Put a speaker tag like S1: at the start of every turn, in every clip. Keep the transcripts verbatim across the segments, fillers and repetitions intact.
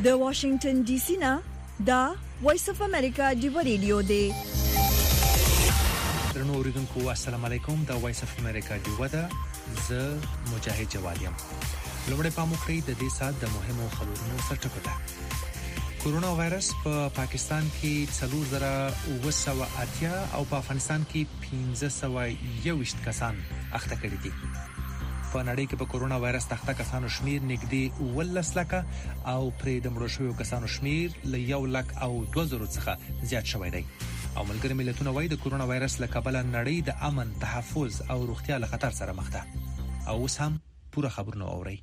S1: د واشنگټن ډي سي نه دا وایس اف امریکا دی ریډیو دی.
S2: درنو اوریدونکو السلام علیکم. دا وایس اف امریکا دی ودا ز مجاهد جوادیم. لومړی پام وکړئ د دې سات د مهمو خبرونو سرټکو ته. کورونا وایرس په پا پاکستان کې څلور زره اوه سوه اتیا او په افغانستان کې پنځه سوه یوویشت کسان اخته کړي دي. په نړۍ کې په کورونا وایرس اخته کسانو شمیر نږدې اوولس لکه او پرې د مړو شویو کسانو شمیر له یو لک او دوه زرو څخه زیات شوی دی. او ملګري ملتونه وايي د کورونا وایرس له کبله نړۍ د امن، تحفظ او روغتیا له خطر سره مخ ده. او اوس هم پوره خبرونه اورئ.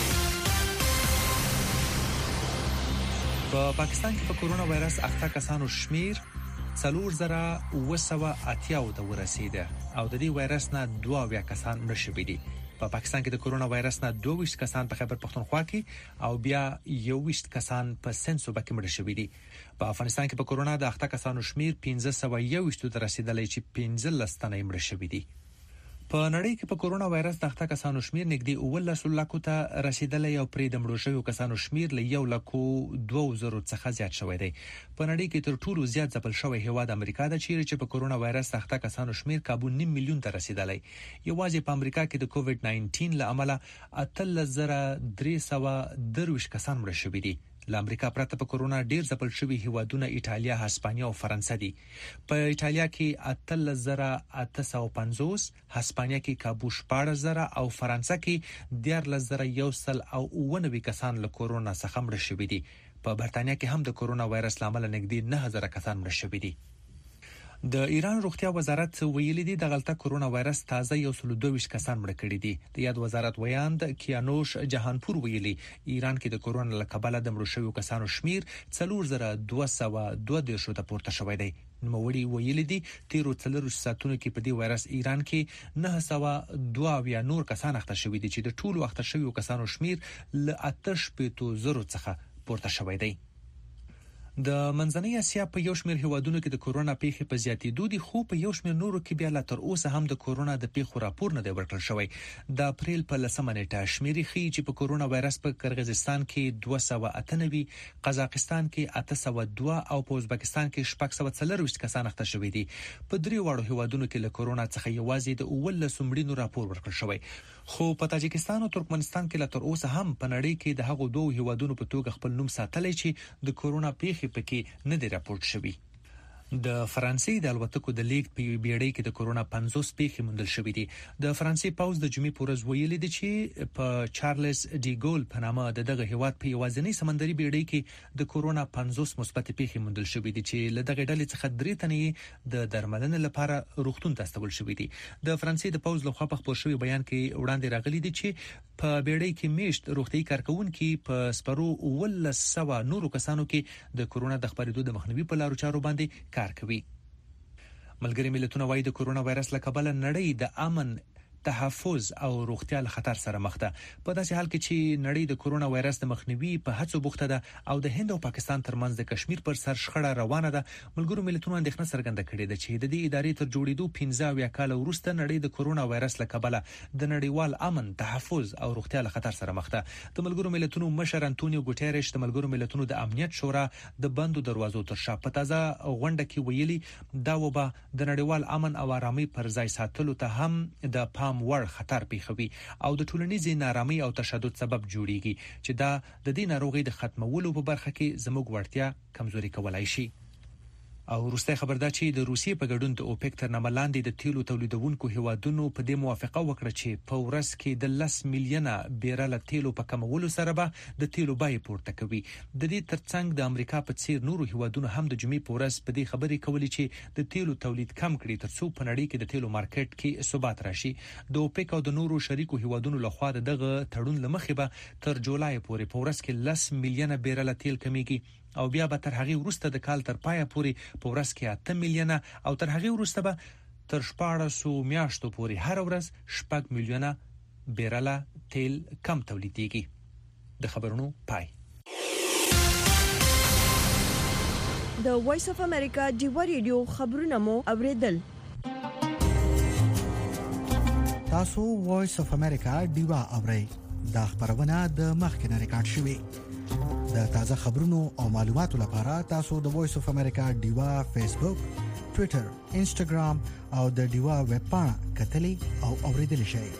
S2: په پاکستان کې په کورونا وایرس اخته کسانو شمیر څلور زره اوه سوه اتیا ته ورسیده او د دې وایرس نه دوه اویا کسان مړه شوي دي. په پا پاکستان کې د کورونا وایرس نه دوه ویشت کسان په خیبر پختونخوا کې او بیا یو ویشت کسان په سند صوبه کې مړه شوي دي. په افغانستان کې په کورونا د اخته کسانو شمیر پنځه سوه یوویشت ته رسیدلی چې پنځلس تنه مړه شوي دي. په نړۍ کې په کورونا وایرس د اخته کسانو شمیر نږدې اوولس لکو ته رسیدلی او پرې د مړو شویو کسانو شمیر له یو لکو دوه زرو څخه زیات شوی دی. په نړۍ کې تر ټولو زیات ځپل شوی هیواد امریکا ده چې په کورونا وایرس د اخته کسانو شمیر کابو نیم میلیون ته رسیدلی. یوازې په امریکا کې د کووډ ناینټین له امله اتلس زره درې سوه درویشت کسان مړه شوي دي. له امریکا پرته په کورونا ډیر ځپل شوي هیوادونه ایټالیا، هسپانیا او فرانسه دي. په ایټالیا کې اتلس زره اته سوه پنځوس، هسپانیا کې کابو شپاړس زره او فرانسه کې دیارلس زره یو سل او اوه نوي کسان له کورونا څخه مړه شوي دي. په برتانیا کې هم د کورونا وایرس له امله نږدې نه زره کسان مړه شوي دي. د ایران روغتیا وزارت ویلي دی د غلطه کورونا وایرس تازه یو سل دوه ویشت کسان مړه کړي دي. د یاد وزارت ویاند کیانوش جهانپور ویلي ایران کې د کورونا له کبله د مړو شویو کسانو شمیر څلور زره دوه سوه دوه دېرش ته پورته شوی دی. نوموړي ویلي دي تیرو څلورویشت ساعتونو کې په دې وایرس ایران کې نه سوه دوه اویا نور کسان اخته شوي دي چې د ټولو اخته شویو کسانو شمیر له اته شپېتو زرو څخه پورته شوی دی. د منځنۍ اسیا په یو شمېر هیوادونو کې د کورونا پیښې په زیاتېدو دي، خو په یو شمېر نورو کې بیا لا تر اوسه هم د کورونا د پیښو راپور نه دی ورکړل شوی. د اپریل په لسمه نیټه شمیرې ښیي چې په کورونا وایرس په قرغیزستان کې دوه سوه اته نوي، قزاقستان کې اته سوه دوه او په ازبکستان کې شپږ سوه څلرویشت کسان اخته شوي دي. په درې واړو هیوادونو کې له کورونا څخه یوازې د اوولسو مړینو راپور ورکړل شوی. خو په تاجکستان او ترکمنستان کې لا تر اوسه هم په نړۍ کې د هغو دوه هیوادونو په توګه خپل نوم ساتلی چې د کورونا پیښې پکې نه دی راپورټ شوی. د فرانسې د الوتکو د لیږد په بیړۍ کې د کورونا پنځوس پیښې موندل شوې دي. د فرانسې پوځ د جمعې په ورځ ویلي دی چې په چارلز ډي ګول په نامه د دغه هیواد په یوازینۍ سمندري بیړۍ کې د کورونا پنځوس مثبت پیښې موندل شوې دي چې له دغه ډلې څخه درې تنې د درملنې لپاره روغتون ته استول شوې دي. د فرانسې د پوځ لخوا په خپور شوی بیان کې وړاندې راغلي دي چې په بیړۍ کې میشت روغتي کارکونکي په سپرو اوولس سوه نورو کسانو کې د کورونا د خپرېدو د مخنیوي په لارو چارو باندې کار کوي. ملګري ملتونه وايي د کورونا وایرس له کبله نړۍ د امن، تحفظ او روغتیا له خطر سره مخ ده. په داسې حال کې چې نړۍ د کورونا وایرس د مخنیوي په هڅو بوخته ده او د هند او پاکستان ترمنځ د کشمیر پر سر شخړه روانه ده، ملګرو ملتونو اندېښنه څرګنده کړې ده چې د دې ادارې تر جوړېدو پنځه اویا کاله وروسته نړۍ د کورونا وایرس له کبله د نړیوال امن، تحفظ او روغتیا له خطر سره مخ ده. د ملګرو ملتونو مشر انټونیو ګوټيريش د ملګرو ملتونو د امنیت شورا د بندو دروازو تر شا په تازه غونډه کې ویلي دا وبا د نړیوال امن او آرامۍ پر ځای ساتلو ته هم د پام وړ خطر پیښوي او د ټولنیزې نارامۍ او تشدد سبب جوړیږي چې دا د دې ناروغۍ د ختمولو په برخه کې زموږ وړتیا کمزوري کولای شي. او وروستی خبر دا چې د روسیې په ګډون د اوپک تر نامه لاندې د تیلو تولیدونکو هیوادونو په دې موافقه وکړه چې په ورځ کې د لس میلیونه بیرله تیلو په کمولو سره به د تیلو بیې پورته کوي. د دې ترڅنګ د امریکا په څیر نورو هیوادونو هم د جمعې په ورځ په دې خبرې کولې چې د تیلو تولید کم کړي ترڅو په نړۍ کې د تیلو مارکیټ کې ثبات راشي. د اوپک او د نورو شریکو هیوادونو لخوا دغه تړون لمخې به تر جولای پورې په ورځ کې لس میلیونه بیرله تیل کمیږي او بیا به تر هغه وروسته د کال تر پایه پورې په ورځ کې اته میلیونه او تر هغه وروسته به تر شپاړسو میاشتو پورې هر ورځ شپږ میلیونه بیرله تیل کم تولیدېږي. د خبرونو پای.
S1: د وایس اف امریکا دی ریډیو خبرونه مو اوریدل.
S3: تاسو وایس اف امریکا دیوا اورئ. دا خبرونه د مخکنه ریکارډ شوې. د تازه خبرونو او معلوماتو لپاره تاسو د وایس اف امریکا ډیوا فیسبوک، ټوئیټر، انسټاګرام او د ډیوا ویب پاڼه کتلی او اوریدلی شئ.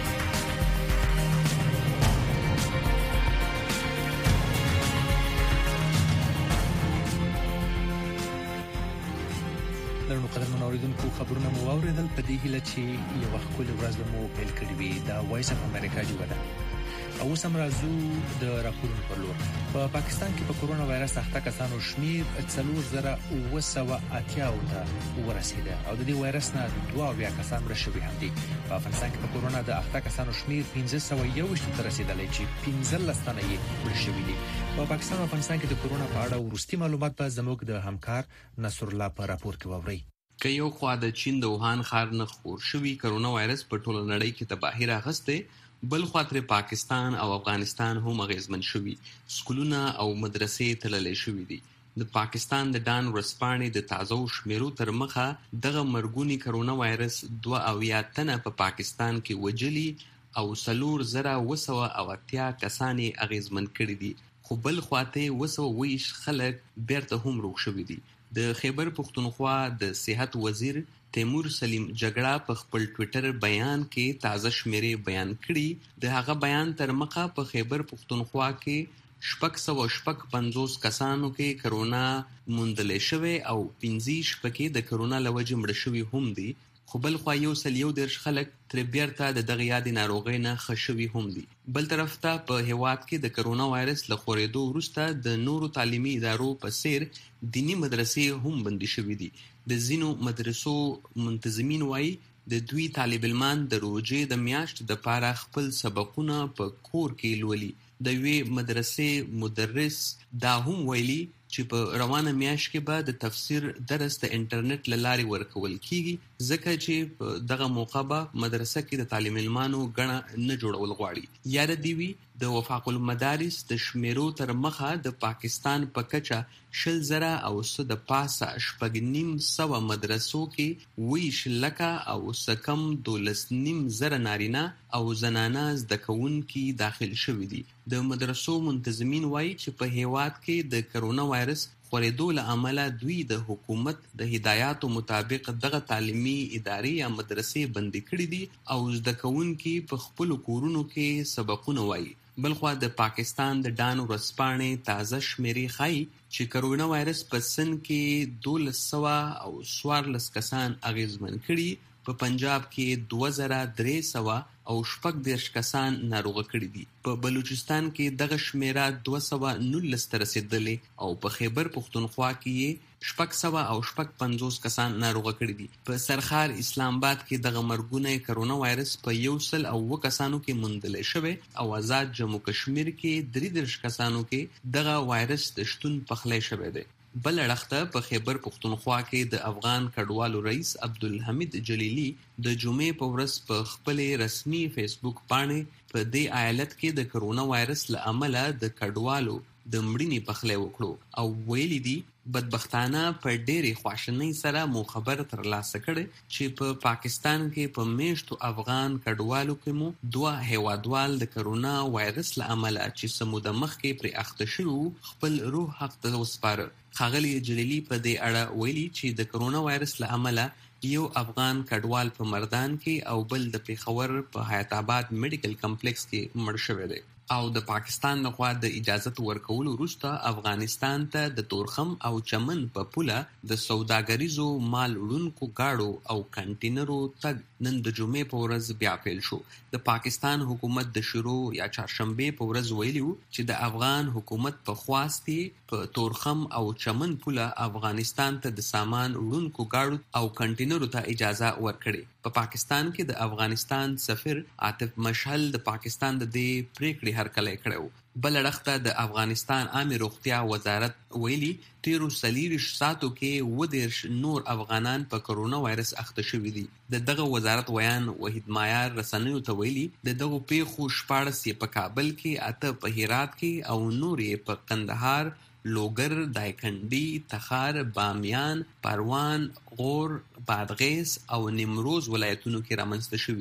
S2: درنو قدرمن اوریدونکو، خبرونه مو واوریدل. په دې هیله چې یو وخت کولې ورځ مو پیل کړې وي. دا وایس اف امریکا ډیوا ده. او اوس هم راځو د راپورونو پر لور. په پاکستان کې په کورونا وایرس اخته کسانو شمیر څلور زره اوه سوه اتیا ته ورسېده او د دې وایرس نه دوه اویا کسان مړه شوي هم دي. په افغانستان کې په کورونا د اخته کسانو شمیر پنځه سوه یوویشت ته رسېدلی چې پنځلس تنه یې مړه شوي دي. په پاکستان او افغانستان کې د کورونا په اړه وروستي معلومات به زموږ د همکار نصر الله په راپور کې واورئ.
S4: که یو خوا د چین د ووهان ښار نه خپور شوي کرونا وایرس په ټوله نړۍ کې تباهي راغستې، بل خوا ترې پاکستان او افغانستان هم اغیزمن شوي. سکولونه او مدرسې تړلې شوي دي. د پاکستان د ډان ورځپاڼې د تازه شمیرو تر مخه دغه مرګونی کرونا وایرس دوه اویا تنه په پاکستان کې وجلي او څلور زره اوه سوه او اتیا کسان یې اغیزمن کړي دي، خو بل خواته اوه سوه اوویشت خلک بیرته هم روغ شوي دي. د خیبر پښتونخوا د صحت وزیر تیمور سلیم جګړه په خپل ټوئیټر بیان کې تازه شمیرې بیان کړي. د هغه بیان تر مخه په خیبر پښتونخوا کې شپږ سوه شپږ پنځوس کسانو کې کرونا موندلې شوی او پنځه شپږ د کرونا له وجې مړه شوي هم دي، خو بل خوا یو سل یو دېرش خلک ترې بیرته د دغه یادې ناروغۍ نه ښه شوي هم دي. بل طرف ته په هیواد کې د کرونا وایرس له خورېدو وروسته د نورو تعلیمي ادارو په څیر دینی مدرسې هم بندي شوي دي. د ځینو مدرسو منتظمین وایي د دوی طالب علمان د روژې د میاشتې دپاره خپل سبقونه په کور کې لولي. د یوې مدرسې مدرس دا هم ویلي چې په روانه میاشت کې به د تفسیر درس د انټرنیټ له لارې ورکول کیږي، ځکه چې په دغه موقع به مدرسه کې د تعلیم علمانو ګڼه نه جوړول غواړي. یاد دې وي د وفاق المدارس د شمیرو تر مخه د پاکستان په کچه شل زره او څه د پاسه شپږ نیم سوه مدرسو کې ویش لکه او څه کم دولس نیم زره نارینه او زنانه زده کوونکي داخل شوي دي. د مدرسو منتظمین وایي چې په هیواد کې د کرونا وایرس خورېدو له امله دوی د حکومت د هدایاتو مطابق دغه تعلیمي ادارې یا مدرسې بندي کړي دي او زده کوونکي په خپلو کورونو کې سبقونه وایي. بلخوا د پاکستان د ډان ورځپاڼې تازه شمیرې ښایي چې کرونا وایرس په سند کې دولس سوه او څوارلس کسان اغیزمن کړي. په پنجاب کې دوه زره درې سوه او شپږ دېرش کسان ناروغه کړي دي. په بلوچستان کې دغه شمیره دوه سوه نولس ته رسېدلې او په خیبر پښتونخوا کې یې شپږ سوه او شپږ پنځوس کسان ناروغه کړي دي. په سرخار اسلام آباد کې دغه مرګونه کرونا وایرس په یو سل او اووه کسانو کې موندلې شوی او آزاد جموں کشمیر کې درې دېرش کسانو کې دغه وایرس د شتون پخلی شوی دی. بل اړخته په خیبر پښتونخوا کې د افغان کډوالو رئیس عبدالحمید جلیلی د جمعې په ورځ په خپلې رسمي فیسبوک باندې په دې ایالت کې د کرونا وایرس له امله د کډوالو د مړینې پخلی وکړو او ویلي دي بدبختانه په ډېرې خواشینۍ سره مو خبر ترلاسه کړی چې په پا پاکستان کې په میشتو افغان کډوالو کې مو دوه هیوادوال د کرونا وایرس له امله چې څه موده مخکې پرې اخته شوي خپل روح حق ته وسپاره. ښاغلي جلیلي په دې اړه ویلي چې د کرونا وایرس له امله یو افغان کډوال په مردان کې او بل د پیښور په حیات آباد میډیکل کمپلیکس کې مړ شوی دی. او د پاکستان لخوا د اجازت ورکولو وروسته افغانستان ته د تورخم او چمن په پوله د سوداګریزو مال وړونکو گاډو او کنټینرو تګ نن د جمعې په ورځ بیا پیل شو. د پاکستان حکومت د شروع یا چهارشنبې په ورځ ویلي وو چې د افغان حکومت په خواست په تورخم او چمن پوله افغانستان ته د سامان وړونکو گاډو او کنټینرو ته اجازه ورکړي. په پاکستان کې د افغانستان سفیر عاطف مشعل د پاکستان د دې پریکړې هرکلی کړی و. بل اړخته د افغانستان عامه روغتیا وزارت ویلي تیرو څلېرویشت ساعتو کې اووه دېرش نور افغانان په کرونا وایرس اخته شوي دي. د دغه وزارت ویان وحید مایار رسنیو ته ویلي د دغو پیښو شپاړس یې په کابل کې، اته په هرات کې او نور یې په قندهار، لوګر، دایکنډي، تخار، بامیان، پروان، غور، بادغیس او نیمروز ولایتونو کې رامنځته شوي دي.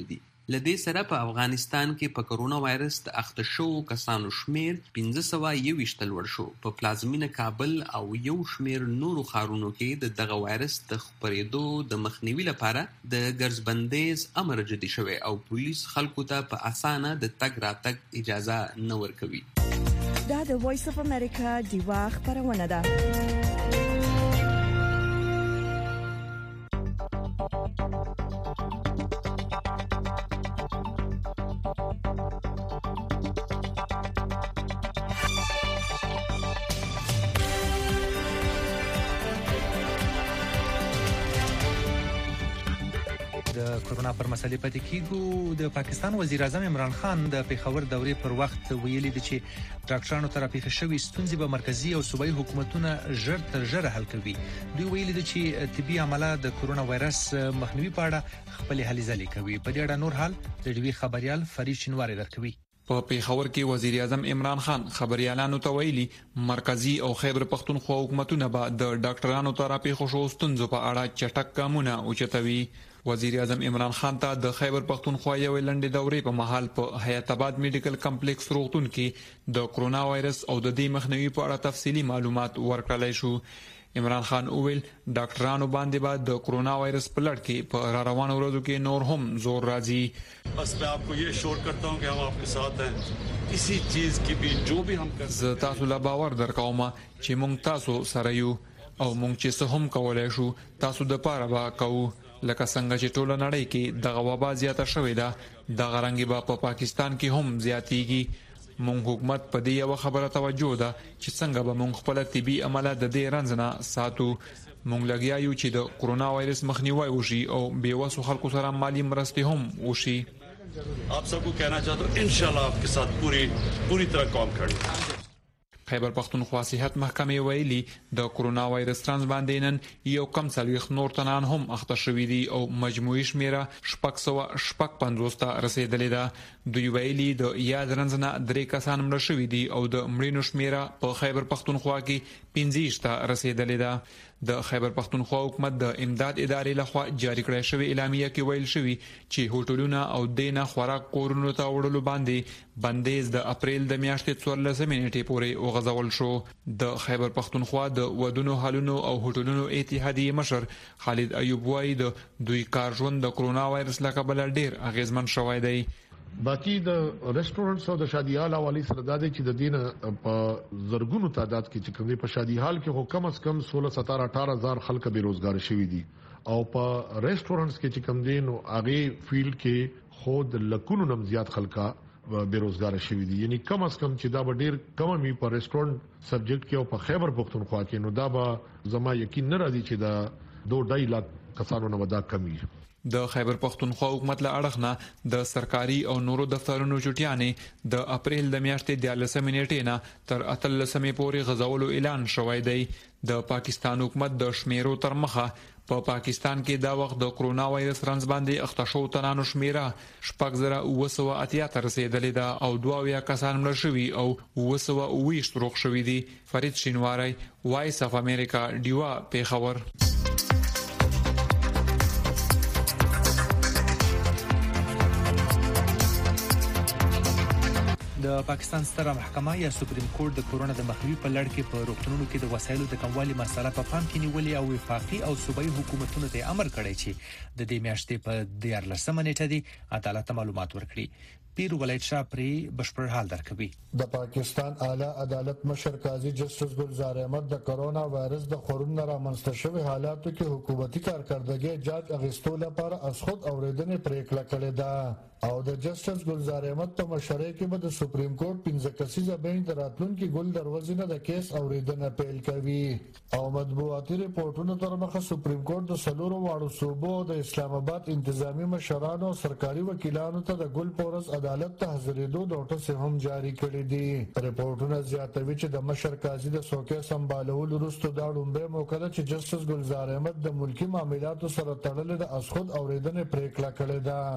S4: لدې سره په افغانستان کې په کرونا وایرس د اخته شوو کسانو شمیر پنځه سوه یوویشت لوړ شو. په پلازمینه کابل او یو شمیر نورو ښارونو کې د دغه وایرس د خپرېدو د مخنیوي لپاره د ګرځبندیز امر جدي شوی او پولیس خلکو ته په اسانه د تګ راتګ اجازه نه ورکوي.
S1: دا د وایس اف امریکا ډیوا خبرونه ده.
S2: د کرونا پر مسلې پاتې کیږو. د پاکستان وزیر اعظم عمران خان د پیښور دورې پر وخت ویلي دی چې ډاکټرانو ته راپېښ شوې ستونزې به مرکزی او صوبایي حکومتونه ژر تر ژره حل کوي. دوی ویلي دي چې طبي عمله د کرونا وایرس مخنیوي په اړه خپل هلې ځلې کوي. په دې اړه نور حال د ډیوی خبريال فرید شینواری درکوي.
S5: په پیښور کې وزیر اعظم عمران خان خبريالانو ته ویلي مرکزی او خیبر پختونخوا حکومتونه به د ډاکټرانو ته راپېښ شوو ستونزو په اړه چټک ګامونه اوچتوي. وزیر اعظم عمران خان ته د خیبر پختونخوا یو لنډې دورې په محل په حیات آباد میډیکل کمپلیکس روغتون کې د کرونا وایرس او د دې مخنیوي په اړه تفصیلی معلومات ورکړل شو. عمران خان اویل ډاکټرانو باندې بعد د کرونا وایرس په لړ کې په را روانو ورځو کې نور هم زور راځي.
S6: بس میں آپ کو یہ شور کرتا ہوں کہ ہم آپ کے ساتھ ہیں کسی چیز کی بھی جو بھی ہم کر
S5: زه تاسو لا باور درکوم چې مونږ تاسو سره یو او مونږ چې څه هم کولای شو تاسو د پاره با کوو. لکه څنګه چې ټوله نړۍ کې دغه وبا زیاته شوې ده دغه رنګي به په پاکستان کې هم زیاتېږي. مونږ حکومت په دې یو خبره توجه ده چې څنګه به مونږ خپل طبي عمله د دې رنځ نه ساتو. مونږ لګیا یو چې د کرونا وایرس مخنیوي وشي او بیوسو خلکو سره مالی مرستې هم وشي.
S6: آپ سب کو کہنا چاہتا ہوں انشاءاللہ آپ کے ساتھ پوری پوری طرح کام کریں.
S5: خیبر پختونخوا صحت محکمې ویلي د کرونا وایرس ترانس باندې نن یو کم څلوېښت نور تنان هم اخته شوي دي او مجموعي شمیره شپږ سوه شپږ پنځوس ته رسیدلې ده. دوی ویلي د یاد رنځ نه درې کسان مړه شوي دي او د مړینو شمیره په خیبر پختونخوا کې پنځه ویشت ته رسیدلې ده. د خیبر پختونخوا حکومت د امداد ادارې لخوا جاری کړی شوی اعلامیه کې ویل شوی چې هوټلونه او دینه خوراک کورونو ته وړلو باندې بندیز د اپریل د میاشتې څوارلسمې نیټې پورې وغځول شو. د خیبر پختونخوا د ودونو هالونو او هوټلونو اتحادیې مشر خالد ایوب وایي د دوی کار ژوند د کرونا وایرس له کبله ډیر اغیزمن شوی دی.
S7: باقی د ریسټورانټس او د شادي حال حواله سره د دې چې د دین په زرګونو تعداد کې چې کومې په شادي حال کې هو کم از کم سولہ ستاره اٹھارہ هزار خلک بیروزګار شوي دي او په ریسټورانټس کې چې کوم دین او هغه فیلډ کې خود لکونو نم زیات خلکا بیروزګار شوي دي. یعنی کم از کم چې دا به ډیر کم می په ریسټورانټ سبجیکټ کې او په خیبر پختونخوا کې نو دا به زما یقین نه راځي چې دا دوه ډای لاک کسانو نه ودا کمی.
S5: د خیبر پختونخوا حکومت له اړخ نه د سرکاري او نورو دفترونو چټیانې د اپریل د میاشتې د لسمې نیټې نه تر اتلسمې پورې غځولو اعلان شوی دی. د پاکستان حکومت د شمیرو تر مخه په پا پاکستان کې دا وخت د کرونا وایرس رنځ باندې اخته شو تنانو شمیره شپږ زره اوه سوه اتیا ته رسیدلې ده او دوه اویا کسان مړه شوي او اوه سوه اوه ویشت روغ شوي دي. فرید شینواری، وایس اف امریکا، ډیوا، پیښور.
S2: د پاکستان ستره محکمه یا سپریم کورټ د کرونا د مخنیوي په لړ کې په روغتونونو کې د وسایلو د کموالي مسله په پام کې نیولې او وفاقي او صوبایي حکومتونو ته امر کړی چې د دې میاشتې په دیارلسمه نیټه دی عدالت معلومات ورکړي. پیر ولایت شاه پری بشپړ حال درکوي.
S8: د پاکستان اعلی عدالت مشر قاضي جسټس ګلزار احمد د کرونا وایرس د خورونو رامنځته شوی حالاتو کې حکومتي کارکردګي جاج اغستو لپاره از خود اوریدنې پریکړه کړې ده او د جسټس ګلزار احمد په مشرۍ کې به د سپریم کورټ پنځه کسیزه بینچ راتلونکي ګل دروازې نه د کیس اوریدنه پیل کوي او مطبوعاتي ریپورتونو تر مخه سپریم کورټ د سلورو واړو صوبو د اسلام آباد انتظامی مشرانو او سرکاري وکیلانو ته د ګل پورس عدالت ته حاضرېدو نوټس هم جاری کړی دي. ریپورتونه زیاتوي چې د مشر قاضي د څوکۍ سمبالولو وروسته دا لومړی موقع ده چې جسټس ګلزار احمد د ملکی معاملاتو سره تړلې د اسخود اوریدنې پریکړه کړې ده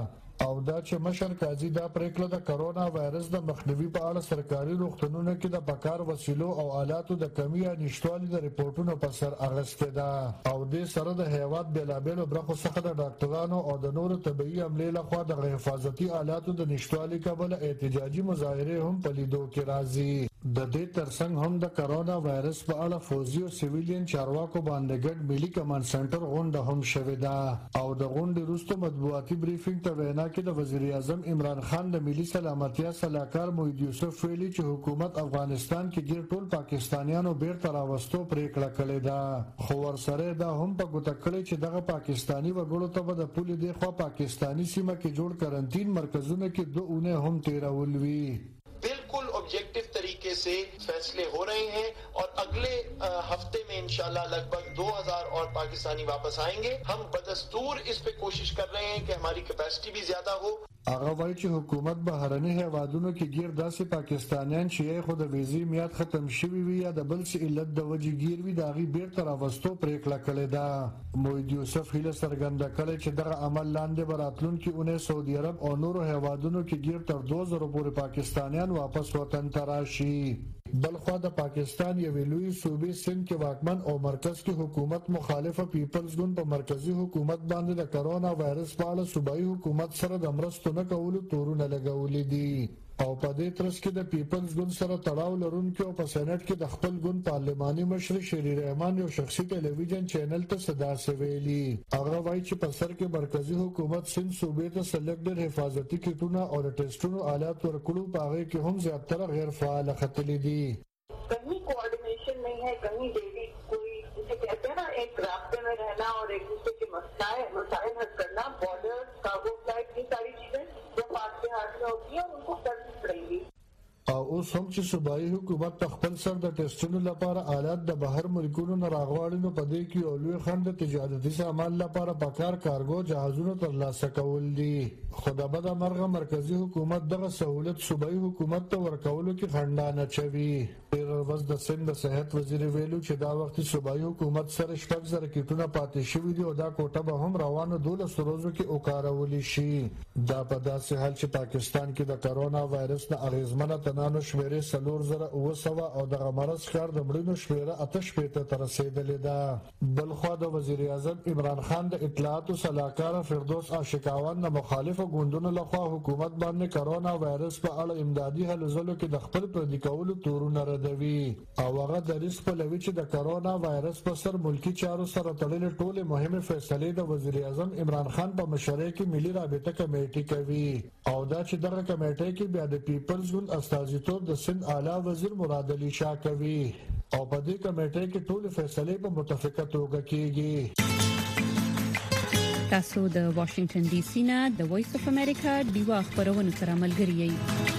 S8: او دا چې مشر قاضي دا پریکړه د کرونا وایرس د مخنیوي په اړه سرکاري روغتونونو کې د پکار وسیلو او آلاتو د کمی یا نشټوالي د ریپورتونو په سر اغسته ده او د سره د هیواد بلابلو برخو څخه د ډاکټرانو او د نورو طبي عملې لخوا د حفاظتي آلاتو د نشټوالي کبل احتجاجي مظاهره هم په لیدو کې راځي. د دې ترڅنګ هم د کرونا وایرس په اړه فوزي او سیویلین چارواکو باندې ګډ ملي کمانډ سنټر غونډه هم شوې ده او د غونډې وروسته مطبوعاتي بریفینګ ته وینا کې د وزیر اعظم عمران خان د ملي سلامتیا صلاحکار موحد یوسف ویلي چې حکومت افغانستان کې ګیر ټول پاکستانیانو بیرته راوستو پریکړه کړې ده خو ورسره دا هم په ګوته کړې چې دغه پاکستانی وګړو ته به د پولې دی خو پاکستانی سیمه کې جوړ کرنټین مرکزونه کې دوه اونۍ هم تیرول وی.
S9: बिल्कुल ऑब्जेक्टिव तरीके से फैसले हो रहे हैं और अगले हफ्ते में इंशाल्लाह लगभग दो हज़ार और पाकिस्तानी वापस आएंगे. हम बदस्तूर इस पे कोशिश कर रहे हैं कि हमारी कैपेसिटी भी ज्यादा हो.
S8: هغه وایي چې حکومت بهرني هیوادونو کې ګیر داسې پاکستانیان چې خو د ویزې میاد ختم شوی وي یا د بل څه علت د وجې ګیر وي د هغې بیرته راوستو پریکړه کړې ده. موحد یوسف هیله څرګنده کړې چې دغه عمل لاندې به راتلونکي اونۍ سعودي عرب او نورو هیوادونو کې ګیر تر دوه زره پورې پاکستانیان واپس وطن ته راشي. بلخوا د پاکستان یوې لوی صوبې سند کې واکمن او مرکز کې حکومت مخالفه پیپلز ګوند په مرکزی حکومت باندې د کرونا وایرس په اړه صوبایي حکومت سره د مرستو نه کولو تورونه لګولې دي او په دې ترڅ کې د پیپلز ګوند سره تړاو لرونکي او په سېنات کې د خپل ګوند پارلماني مشر شری رحمان یو شخصي ټلویزیون چینل ته صدا سویلی. هغه وایي چې په سر کې مرکزی حکومت سند صوبې ته سلیکټډ حفاظتي کټونه او د ټیسټونو آلات ورکړو په هغه کې هم زیاتره غیر فعال خطلې دي.
S10: कहीं कोऑर्डिनेशन नहीं है, कहीं डेली कोई जिसे कहते हैं ना एक रास्ते में रहना और एक दूसरे के मसलाए मसाइल हल करना, बॉर्डर कार्गो फ्लाइट ये सारी चीजें जो पास के हाथ में होती है उनको करनी पड़ेंगी.
S8: او اوس هم چې صوبایي حکومت په خپل سر د ټیسټونو لپاره آلات د بهر ملکونو نه راغواړي نو په دې کې یو لوی خنډ د تجارتي سامان لپاره پکار کارګو جهازونو ترلاسه کول دي. خو د بده مرغه مرکزی حکومت دغه سہولت صوبایي حکومت ته ورکولو کې خنډانه چوي. تیر ورځ د سند د صحت وزیر ویلو چې دا وخت صوبایي حکومت سره شپږ زره کټونه پاتې شوي دي او دا کوټه به هم روانو دولس ورځو کې وکارول شي. دا په داسې حال چې پاکستان کې د کرونا وایرس نه اغیزمنه تنانو شمیرې څلور زره اوه سوه او دغه مرض ښکار د مړینو شمیره اته شپېته ته رسېدلې ده. بلخوا د وزیر اعظم عمران خان د اطلاعاتو صلاحکار فردوس عاشقاوان د مخالفو ګوندونو لخوا حکومت باندې کرونا وایرس په اړه امدادي هلو ځلو کې د خپل پردي کولو تورونه ردوي او هغه دریځ خپلوي چې د کرونا وایرس په سر ملکی چارو سره تړلې ټولې مهمې فیصلې د وزیر اعظم عمران خان په مشرۍ کې ملي رابطه کمیټې کوي او دا چې دغه کمیټې کې بیا د پیپلز ګوند استازیتوب د سند اعلی وزیر مراد علي شاه کوي او په دې کمیټې کې ټول فیصلې په متفقه توګه کیږي.
S11: تاسو د واشنگټن ډي سي نه د وایس اف امریکا ډیوا خبرونه سره ملګری یئ.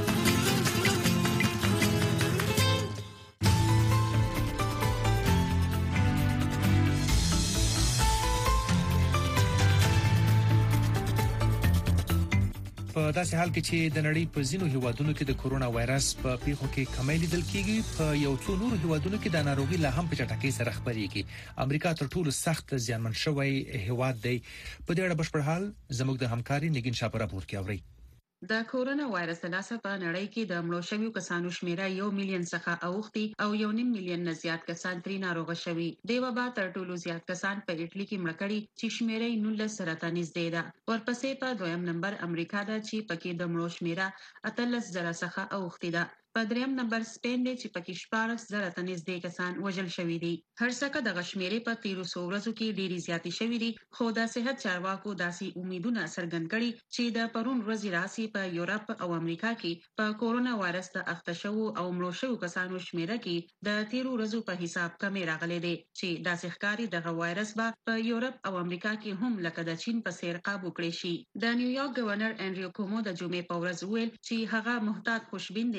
S2: په داسې حال کې چې د نړۍ په ځینو هیوادونو کې د کورونا وایرس په پیښو کې کمی لیدل کیږي، په یو څو نورو هیوادونو کې د ناروغي لا هم په چټکۍ سره خپرېږي. امریکا تر ټولو سخت زیانمن شوی هیواد دی. په دې اړه بشپړ حال زموږ د همکاري نګین شاه په راپور کې اوري.
S12: د کورونا وایرس د لاسه په نړۍ کې د مړو شویو کسانو شمیره یو میلیون څخه اوختي او یو نیم میلیون نه زیات کسان ترې ناروغ شوي. د وبا تر ټولو زیات کسان په ایټالي کې مړ کړي چې شمیره یې نولس سره ته نږدې ده. ورپسې په دویم نمبر امریکا ده چې پکې د مړو شمیره اتلس زره څخه اوختي ده. په دریم نمبر سپین دی چې پکې شپاړس زره ته نږدې کسان وژل شوي دي. هر څه د غشمیرې په تیرو څو ورځو کې ډېری زیاتې شوې دي، خو د صحت چارواکو داسې امیدونه څرګند کړي چې د پرون ورځې راسي په یورپ او امریکا کې په کورونا وایرس د اخته شوو او مړو شوو کسانو شمیره کې د تیرو ورځو په حساب کمی راغلي دي چې داسې ښکاري دغه وایرس به په یورپ او امریکا کې هم لکه د چین په څیر قابو کړی شي. د نیویارک گورنر انډریو کومو د جمعې په ورځ ویل چې هغه محتاط خوشبین دی چې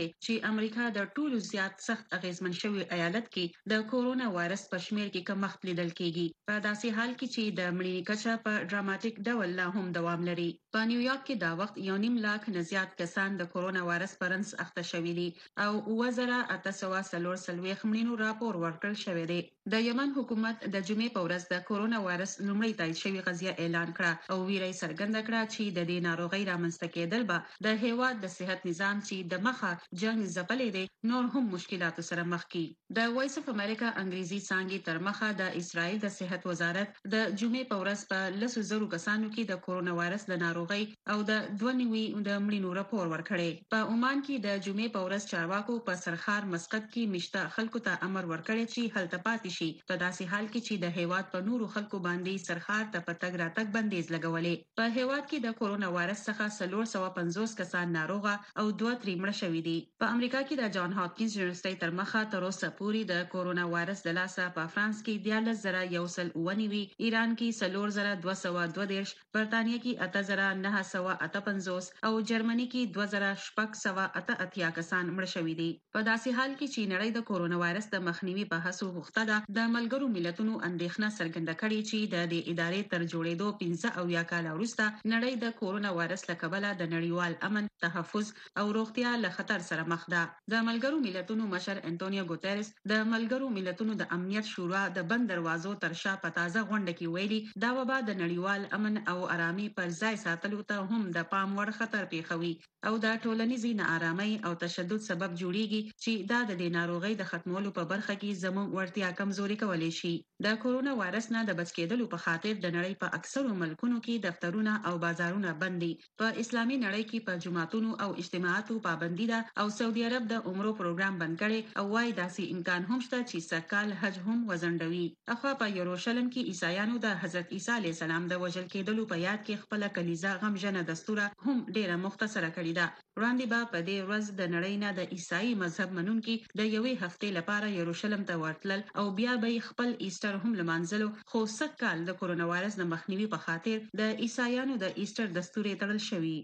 S12: چې امریکا د ټولو زیات سخت اغیزمن شوی ایالت کې د کورونا وایرس په شمیر کې کمښت لیدل کیږي په داسې حال کې چې د مړینې کچه په ډراماټیک ډول لا هم دوام لري په نیویارک کې دا وخت یو نیم لاک نه زیات کسان د کورونا وایرس پر رنس اخته شوي دي او اووه زره اته سوه څلور څلوېښت مړینو راپور ورکړل شوی دی د یمن حکومت د جمعې په ورځ د کورونا وایرس لومړی تایید شوی قضیه اعلان کړه او ویره یې څرګنده کړه چې د دې ناروغۍ رامنځته کېدل به د هیواد د صحت نظام چې د مخه جنگ ځپلې دی نور هم مشکلاتو سره مخ کی د وایس اف امریکا انګریزي څانګې تر مخه د اسرائیل د صحت وزارت د جمعې په ورځ په لسو زرو کسانو کې د کورونا وایرس د ناروغۍ او د دوه نوي د مړینو راپور ورکړی په عمان کې د جمعې په ورځ چارواکو په سرخار مسقط کې مشته خلکو ته امر ورکړی چې هلته پاتې شي په داسې حال کې چې د هیواد په نورو خلکو باندې سرخار ته په تګ راتګ بندیز لګولې په هیواد کې د کورونا وایرس څخه څلور سوه پنځوس کسان ناروغه او دوه ترې مړه شوي دي په امریکا کې د جان هاپکینز یونیورسيټي تر مخه تر اوسه پورې د کورونا وایرس د لاسه په فرانس کې دیارلس زره یو سل اووه نوي ایران کې څلور زره دوه سوه دوه دېرش برتانیې کې اته زره نه سوه اته پنځوس او جرمني کې دوه زره شپږ سوه اته اتیا کسان مړه شوي دي په داسې حال کې چې نړۍ د کورونا وایرس د مخنیوي په هڅو بوخته ده د ملګرو ملتونو اندېښنه څرګنده کړې چې د دې ادارې تر جوړېدو پنځه اویا کاله وروسته نړۍ د کورونا وایرس له کبله د نړیوال امن تحفظ او روغتیا له خطر سره مخ ده د ملګرو ملتونو مشر انټونیو ګوتيرس د ملګرو ملتونو د امنیت شورا د بند دروازو تر شا په تازه غونډه کې ویلي دا وبا د نړیوال امن او آرامي پر ځای ساتلو ته هم د پام وړ خطر پیښوي او د ټولنیزې ناارامۍ او تشدد سبب جوړیږي چې دا د دې ناروغۍ د ختمولو په برخه کې زموږ وړتیا کمزوري کولی شي د کورونا وایرس نه د بچ کېدلو په خاطر د نړۍ په اکثرو ملکونو کې دفترونه او بازارونه بند دي په اسلامي نړۍ کې په جمعاتونو او اجتماعاتو پابندي ده او سعودي عرب د عمرو پروګرام بند کړي او وايي داسې امکان هم شته چې سکهال حج هم وزندوي اخوا په یروشلم کې عیسایانو د حضرت عیسی علیه السلام د وژل کېدلو په یاد کې خپل کلیزه غمجنه دستوره هم ډیره مختصره کړې ده وړاندې به په دې ورځ د نړۍ نه د عیسائی مذهب منونکي د یوې هفتې لپاره یروشلم ته ورتلل او بیا به خپل ایسټر هم لمانځلو خو سږ کال د کورونا وایرس د مخنیوي په خاطر د عیسایانو د ایسټر دستوري تړل شوی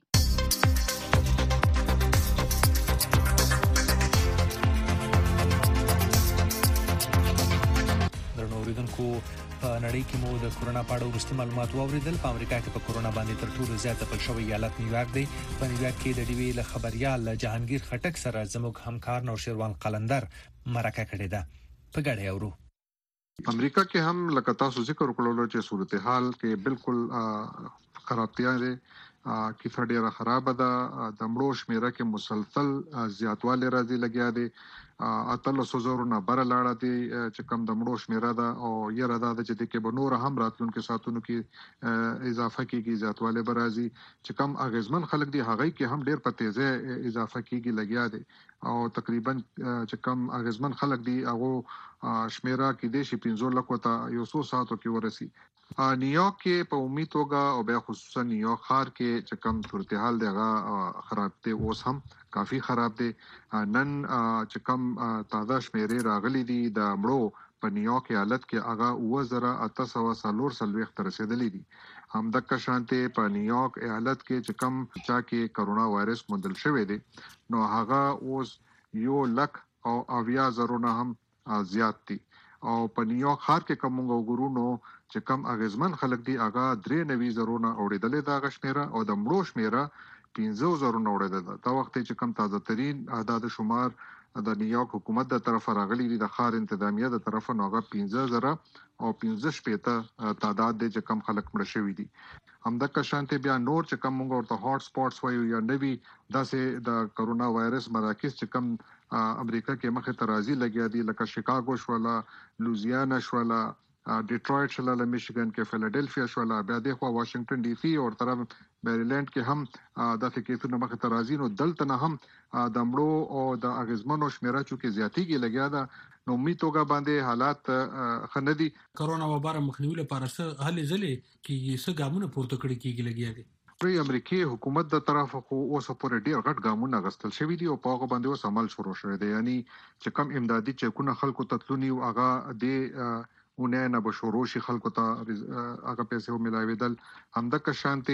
S2: اوریدونکو په نړۍ کې مو د کورونا په اړه وروستي معلومات واوریدل په امریکا کې په کورونا باندې تر ټولو زیات ځپل شوی ایالت نیویارک دی په نیویارک کې د ډیوی له خبريال جهانگیر خټک سره زموږ همکار نورشروان قلندر مرکه کړې ده په ګډه اورو
S7: امریکا کې هم لکه تاسو ذکر وکړلو چې صورتحال کې بالکل خرابتیا ده کې فډیره خراب ده د مړو شمیره کې مسلسل زیاتوالی راځي لګیا دي اتل سوزورو نه بر لاړه دي چې کم د مړو شمیره ده او یره ده چې د کې بنور هم راتلونکو ساتونو کې اضافه کیږي زیاتوالی برازي چې کم اغیزمن خلک دي هغه کې هم ډیر په تیزه اضافه کیږي لګیا دي او تقریبا چې کم اغیزمن خلک دي هغه شمیره کې د شي پنځه لکه ته یو څو ساعتو کې ورسي نیویارک کې په عمومي توګه او بیا خصوصا نیویارک ښار کې چې کم صورتحال دغه خراب دی اوس هم کافي خراب دی نن چې کم تازه شمیرې راغلي دي د مړو په نیویارک ایالت کې هغه اووه زره اته سوه څلور څلوېښت ته رسیدلي دي همدغه شانته په نیویارک ایالت کې چې کم چا کې کرونا وایرس موندل شوی دی نو هغه اوس یو لک او اویا زره نه هم زیات دي او په نیویارک ښار کې کوم وګورونو چې کم اغیزمن خلک دي هغه درې نوي زره نه اوریدلې دا غشمیره او د مړو شمیره پنځه زره نه اوریدل دا وخت چې کم تازه ترين اعداد شمار د نیویارک حکومت د طرف راغلي دي د ښار انتظامیه د طرف نه هغه پنځه زره او پنځه شپېته تعداد د چې کم خلک مړ شوي دي همدغه شانته بیا نور چې کم موږ ورته هاټ سپاټس وایو یا نوي داسې د کرونا وایرس مراکز چې کم امریکا کې مخه ترازی لګیا دي لکه شیکاګو شولا لوزیانا شولا ډیټرویټ شولا میشیګن کې فیلادلفیا شولا بیا د خو واشنگټن ډي سي او طرف میریلند کې هم د فکیتونو مخه ترازی نو دلته نه هم د مړو او د اغیزمنو شمیره چې زیاتیږي لګیا ده نو می توګه باندې حالات خندي
S13: کرونا وبا مخنیوي لپاره څه هلې ځلې کې څه ګامونه پورته کړي کېږي لګیا دي
S7: پرې امریکای حکومت د طرف خو اوس پورې ډیر غټ ګامونه غستل شوی دی او په هغه باندې اوس عمل شروع شوی دی یعنی چې کم امدادي چکونه خلکو تطلونی او هغه د اونه نه بشورو شي خلکو ته هغه پیسې ملاویدل همدغه شانته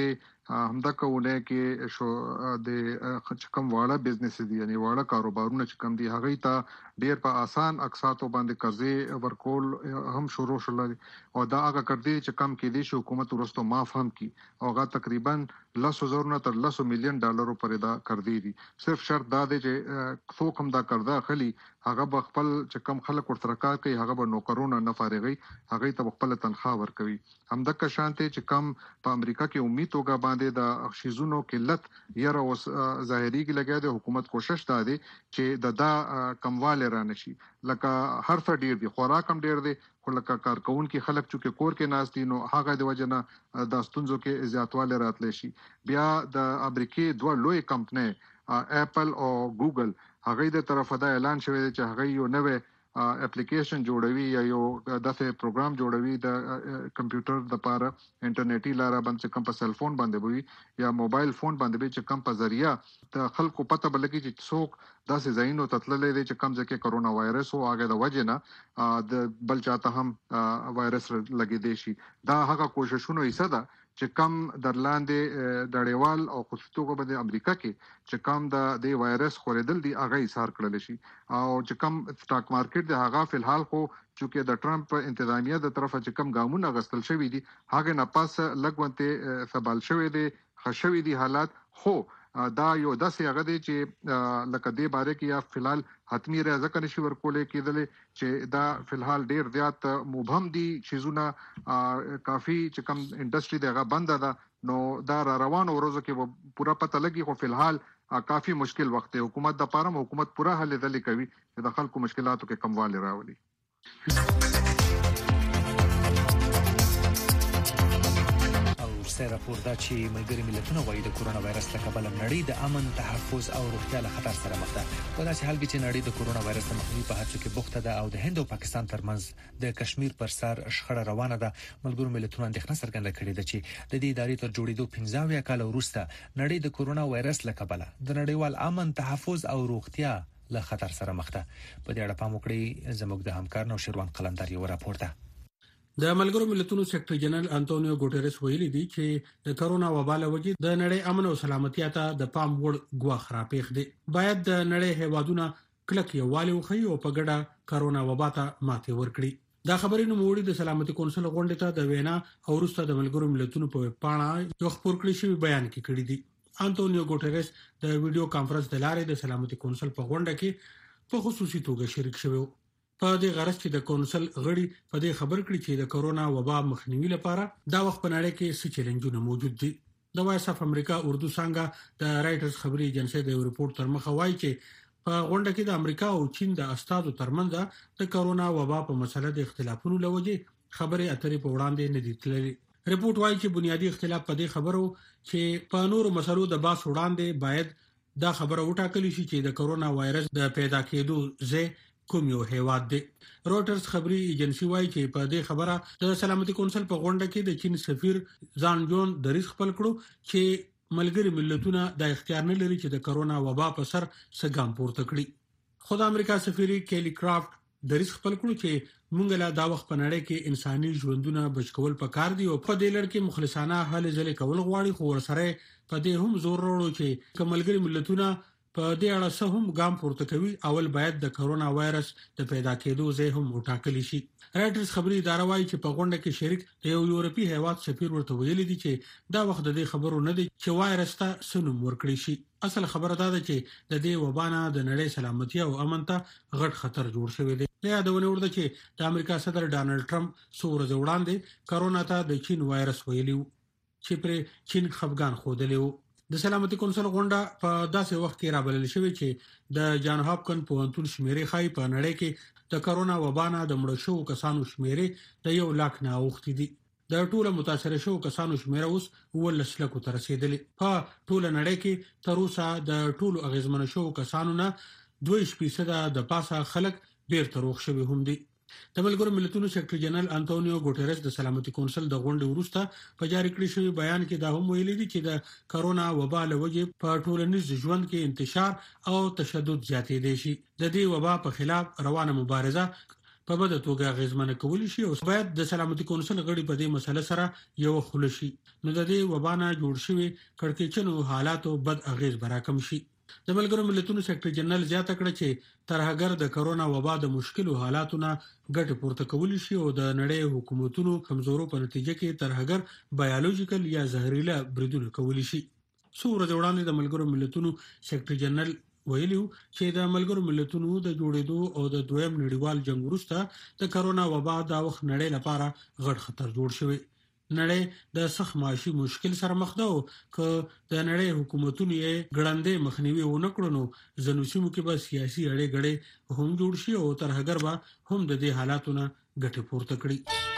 S14: همدا کوونه کې شو د کم واړه بزنس دي یعنی واړه کاروبارونه چې کم دي هغه ته ډیر په آسان اقساطو باندې قرضې ورکول هم شروع شول او دا هغه قرضې چې کم کې دي چې حکومت ورستو معاف هم کی او هغه تقریبا لس هزار نه تر لس میلیون ډالرو پورې دا قرضې دي صرف شرط دا دی چې څوک هم دا قرضه اخلي هغه به خپل چې کم خلک ورسره کار کوي هغه به نوکرونه نه فارغي هغه ته خپل تنخواه ورکوي همدا که شانته چې کم په امریکا کې امید توګه باندې د شیزونو قلت یره اوس ظاهري کې لګیا دی حکومت کوشش دا دی چې د دا کمواله را نشي لکه هر څه ډیر دی خوراک هم ډیر دی خو لکه کارکون کې خلک چې کور کې ناس دي نو هغه د وجنه د ستونزو کې زیاتواله راتلی شي بیا د امریکای دوه لوی کمپنۍ اپل او ګوګل هغه د طرفه دا اعلان شوی دی چې هغه یو نوې اپلیکیشن جوړوي یا یو دغه پروګرام جوړوي د کمپیوټر د لپاره انټرنیټي لاره باندې کوم په سل فون باندې وي یا موبایل فون باندې چې کوم په ذریعہ د خلکو پته بلګي چې څوک داسې ځایونو ته تللی دی چې کوم ځکه کرونا وایرس او هغه د وجه نه د بل چاته هم وایرس لګي دی شي دا هغه کوششونه یې صدا چې کم درلاندې دړیوال او خصوصي توګه د امریکا کې چې کم د د وایرس خوریدل دی هغه ایثار کړل شي او چې کم سٹاک مارکیټ د هغه فلحال خو چې د ټرمپ انتظامیه د طرفه چې کم ګامونه غستل شوی دي هغه نه پاس لګونته سبال شوی دی خښوي دي حالات خو دا یو داسې هغه دی چې لکه دې باره کې یا فلحال حتمی راځه کنه شي ورکولې کېدل چې دا فلحال ډیر زیات مبهم دي شیزونه کافي چې کم انډستری دغه بند ده نو دا روانو ورځو کې پورا پته لګي خو فلحال کافي مشکل وخت دی حکومت د پاره حکومت پورا حل دلی کوي چې د خلکو مشکلاتو کې کموالی راولي
S2: سره راپور دا چې ملګری ملتونه وايي د کورونا وایرس له کبله نړۍ د امن تحفظ او روغتیا له خطر سره مخ ده په داسې حال کې چې نړۍ د کورونا وایرس د مخنیوي په هڅو کې بوخته ده او د هند او پاکستان ترمنځ د کشمیر پر سر شخړه روانه ده ملګری ملتونه اندېښنه څرګنده کړې ده چې د دې ادارې تر جوړېدو پنځه کال وروسته نړۍ د کورونا وایرس له کبله د نړیوال امن تحفظ او روغتیا له خطر سره مخ ده په دې اړه پام وکړئ زموږ د همکار نو شروان قلندر یو راپور ده
S13: د ملګرو ملتونو سیکریټری جنرال انټونیو ګوټيرس ویلي دی چې د کرونا وبا له وجې د نړۍ امن او سلامتیا ته د پام وړ ګواښ راپېښ دی باید د نړۍ هیوادونه کلک یووالی وخی او په ګډه کرونا وبا ته ماتې ورکړي دا خبرې نو موړي د سلامتي کونسل غونډې ته د وینا او وروسته د ملګرو ملتونو په پاڼه یو خبر کړی شوی بیان کې کړی دی انټونیو ګوټيرس د ویډیو کانفرنس د لارې د سلامتي کونسل په غونډه کې په خصوصي توګه شریک شوی په دې غرض چې د کونسل غړي په دې خبر کړي چې د کرونا وبا مخنیوي لپاره دا وخت په نړۍ کې څه چیلنجونه موجود دي د وایس اف امریکا اردو څنګه د رائټرز خبري ایجنسی د ریپورت تر مخه وایي چې په غونډه کې د امریکا او چین د استادو ترمنځ د کرونا وبا په مسله د اختلافونو لوجې خبرې اترې په وړاندې نه دي تللې ریپورت وایي چې بنیادی اختلاف په دې خبرو چې په نورو مسلو د باس وړاندې باید دا خبره وټاکل شي چې د کرونا وایرس د پیدا کېدو ځای کوم یو هیواد دی روټرز خبري ایجنسی وایي چې په دې خبره د سلامتي کونسل په غونډه کې د چین سفیر ځان جون دریس خپل کړو چې ملګری ملتونه د اختیار نه لري چې د کرونا وبا په سر سګام پورته کړي خو د امریکا سفیر کېلی کرافټ دریس خپل کړو چې مونږ له دا وخت په نړۍ کې انساني ژوندونه بچکول پکار دي او په دې لړ کې مخلصانه حل ځلې کول غواړي خو ورسره په دې هم زور وروړو چې کوملګری ملتونه په دې اړه څه هم ګام پورته کوي اول باید د کرونا وایرس د پیدا کېدو ځای هم وټاکل شي رائټرز خبري اداره وایي چې په غونډه کې شریک د یو یورپی هیواد سفیر ورته ویلي دي چې دا وخت د دې خبرو نه دی چې وایرس ته سنوم ورکړي شي اصل خبره دا ده چې د دې وبانه د نړۍ سلامتي او امن ته غټ خطر جوړ شوی دی یا د ونه ورته چې د امریکا صدر ډانلډ ټرمپ څو ورځې وړاندې کرونا ته د چین وایرس ویلی چې پر چین خفګان خوده د سلامتي کونسل غونډه په داسې وخت کې رابلل شوې چې د جان هاپکن پوهنتون شمیرې خای په نړۍ کې د کرونا وبانه د مړ شو کسانو شمیرې د یو لاک نه اوختي دي د ټوله متاثر شو کسانو شمیره اوس ولس لکو تر رسیدلې په ټوله نړۍ کې تر اوسه د ټولو اغیزمن شو کسانو نه دوه فیصد د پاسه خلک بیرته روغ شوي هم دي د ملګرو ملتونو سیکریټری جنرال انټونیو ګوټيرس د سلامتي کونسل د غونډې وروسته په جاری کړی شوی بیان کې دا هم ویلي دي چې د کرونا وبا له وجې په ټولنیز ژوند کې انتشار او تشدد زیاتې دي شي د دې وبا په خلاف روانه مبارزه په بده توګه غیزمنه کول شي او باید د سلامتي کونسل غړي په دې مسله سره یو خلشي نو د دې وبانه جوړ شوی کړکېچنو حالاتو بد اغیز براکم شي. د ملګرو ملتونو سیکریټری جنرال زیاته کړه چې ترهګر د کرونا وبا د مشکلو حالاتونه ګټه پورته کول شي او د نړۍ حکومتونو کمزورو په نتیجه کې ترهګر بایولوژیکل یا زهريله بریدونه کول شي. څو ورځې وړاندې د ملګرو ملتونو سیکریټری جنرال ویلو چې د ملګرو ملتونو د جوړېدو او د دویم نړیوال جنگ وروسته د کرونا وبا د وخت نړۍ لپاره غټ خطر جوړ شوی. نړۍ د سخت معاشي مشکل سره مخ ده او ک د نړۍ حکومتونو یې ګړندې مخنیوي ونکړو نو ځنو سیمو کې به سیاسي اړې غړې هم جوړ شي او ترهګر به هم د دې حالاتونو ګټه پورته کړي.